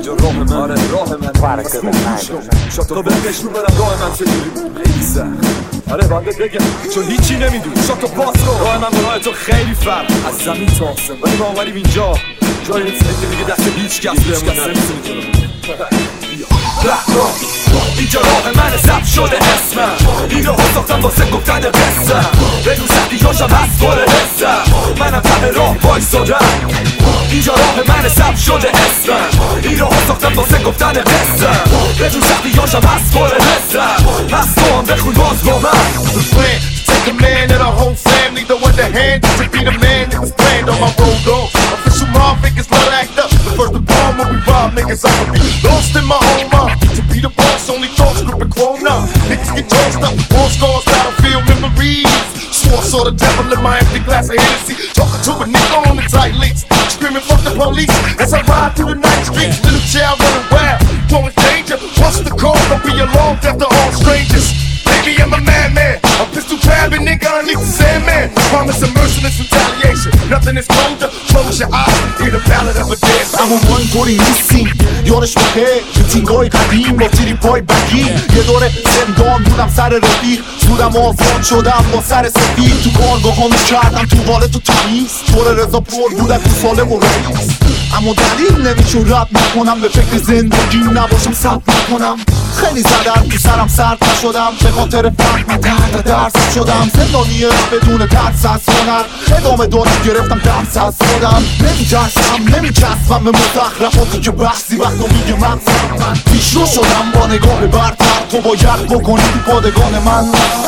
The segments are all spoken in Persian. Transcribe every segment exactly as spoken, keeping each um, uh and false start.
اینجا راه من، آره راه من فرق شاد تا بهم نشون بدم راه من چجوری بود. خیلی سخت، آره باید بگم چون هیچی نمیدونی. شاد تا باز رو راه من با راه تو خیلی فرق از زمین تا آسمون. ولی ما اومدیم اینجا جایی نیست که دیگه دست هیچ کس بمونه. اینجا راه من ثبت شده اسمم، این راه ساختم واسه گفتن قصم. بدون سختی هاشم هست پر حسم، منم ته راه وایسادم. اینجا راه من ثبت شده اسمم، این راه ساختم واسه گفتن قصم. بدون سختی هاشم هست پر حسم، پس تو هم بخون باز با من. Take a man and a whole family, throw in the hand to be the man that was planned on my road on. Official mob figures love to act up. The first to bomb when we rob niggas, I could be lost in my own mind. To be the boss, only thoughts gripping chrome up. Niggas get tossed up, war scars, battlefield memories. Swore I saw the devil in my empty glass of Hennessy. Talking to a nigga on the tight leaks, screaming fuck the police as I ride through the night streets. Little child running wild, throwing danger. What's the call? Don't be alarmed after all strangers. Baby, I'm a madman, a pistol grabbing nigga underneath the sandman. Promise of merciless retaliation, nothing is colder. Close your eyes, hear the ballad of a dead. اما ما اینطوری نیستیم، یادش بخیر میتینگای قدیم با تیری پای بگیر. یه دوره زندان بودم سر رفیق، زودم آزاد شدم با سر سفید. تو کارگاه ها میکردم تو والت تو تمیز، طور رضا پر بودن تو سالم و رئیس. اما دلیل نمیشون رب نکنم، به فکر زندگی نباشم صبر نکنم. خیلی زدن تو سرم سرد نشدم، به خاطر فهم درد درس شدم. زندانیه بدون درس از هنر، ادامه دارم گرفتم درس از خودم. نمیترسم نمیچسبم به مزخرفاتی که بحثی وقتا میگه مقصد من. پیشرو شدم با نگاه برتر، تو باید بکنی تو پادگان من.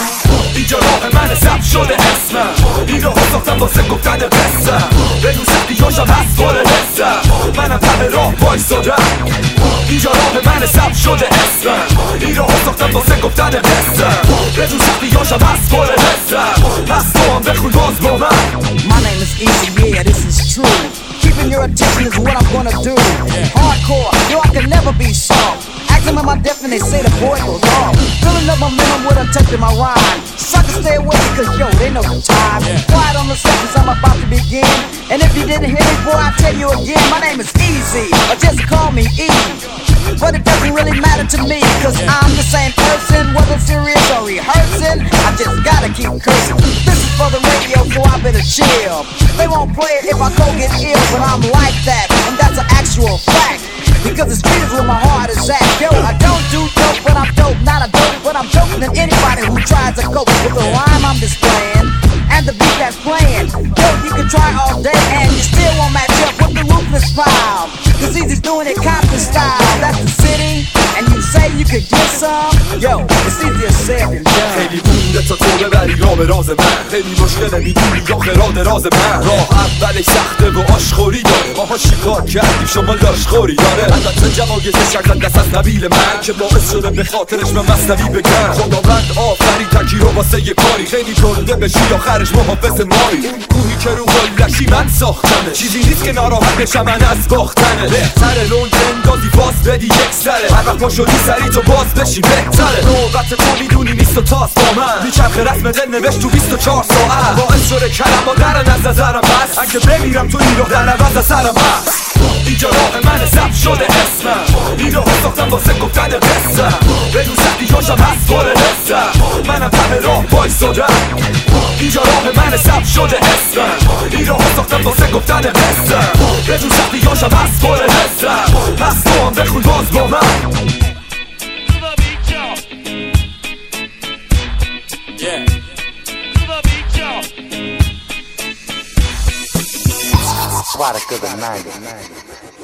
اینجا راه من ثبت شده اسمم، این راه ساختم واسه گفتن قصم. بدون سختی هاشم هست پر حسم، منم ته راه وایسادم. اینجا راه من ثبت شده اسمم، این راه ساختم واسه گفتن قصم. بدون سختی هاشم هست پر حسم، پس تو هم بخون باز با من. My name is Easy, yeah, this is true. Keeping your attention is what I'm gonna do. Hardcore, yo, I can never be soft. Asking about my depth and they say the boy goes off. Filling up my minimum with a touch of my rhyme. Suckers stay away because yo, they know the time. Quiet on the surface, I'm about to begin. And if you didn't hear me, boy, I'll tell you again. My name is Easy, or just call me E. But it doesn't really matter to me, cause I'm the same person, whether serious or rehearsing. I just gotta keep cursing. This is for the radio, so I better chill. They won't play it if I go get ill, but I'm like that, and that's an actual fact. Because the street is where my heart is at. Yo, I don't do dope, but I'm dope. Not a dope, but I'm doper than anybody who tries to cope with the rhyme I'm displaying and the beat that's playing. Yo, you can try all day and you still won't match up with the ruthless pile. Cause Easy's doing it Compton style. That's the city, and you say you could get some. Yo, it's easier said than done. خیلی مونده تا تو ببری راه به راز من. خیلی مشکله میدونی یا خراد راز من. راه اولش سخته و آشخوری داره، ماها شکار کردیم شما لاشخوری داره. البته جوایز شکل دست از قبیل من که باعث شده به خاطرش من مصنوی بگم. خداوند آفری تکی رو واسه یه کاری، خیلی کنده بشی آخرش محافظ ماری. اون کوهی که رو قلشی من ساختمه، چیزی نیست که ناراحت بشم من از باختنه. بهتره لون اندازی باز بدی یک سره، هر وقت پا شدی سری تو باز بشی بهتره. نوبت تو میدونی نیست و تاس با من، میچرخه رسم دل نوشت تو بیست و چهار ساعت. باعث شده کلمه درن از نظرم بس، اگه بمیرم تو این راه در عوض از سرم هست. اینجا راه من ثبت شده اسمم، این راه ساختم واسه گفتن قصم. بدون سختی هاشم هست پر حسم، منم ته راه وایسادم. اینجا راه من ثبت شده اسمم، این راه ساختم واسه گفتن قصم. بدون سختی هاشم هست پر حسم، پس تو هم بخون باز با من. Yeah. Product of the night.